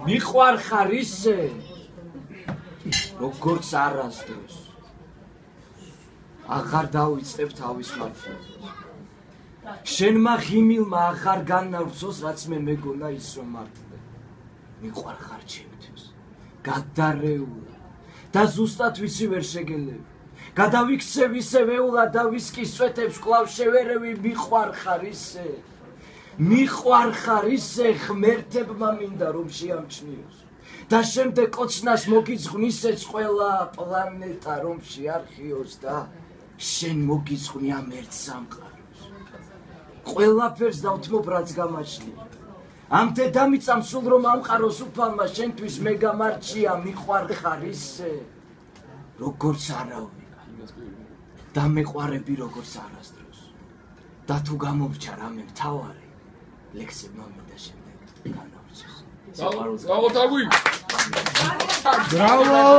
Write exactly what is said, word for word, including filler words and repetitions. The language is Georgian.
მიყვარხარ ისე როგორც არასდროს აღარ დავიწყებ თავის მართლობას შენმა ღიმილმა აღარ განავრცოს რაც მე მეგონა ის რომ მართლე მიყვარხარ ჩემთვის გადარეულა და ზუსტად ვიცი ვერ შეგელები გადავიქცევ ისე ვეულა და ვისკის წვეთებს კვლავ შევერევი მიყვარხარ ისე მიყვარხარ ისე ღმერთებმა მინდა რომ შეამჩნიოს და შემდეგ კოცნას მოგიძღვნისეც ყველა პლანეტა რომ შეარხიოს და შენ მოგიძღვნი ამ ერთ სამყაროს ყველაფერს დავთმობ რაც გამაჩნია ამ დედამიწამ სულ რომ ამყაროს უფალმა შენთვის მე გამარჩია მიყვარხარ ისე როგორც არავინ და მეყვარები როგორც არასდროს და თუ გამომრჩა რამე მთავარი ლექსებმა მინდა შემდეგ განავრცოს. Bravo!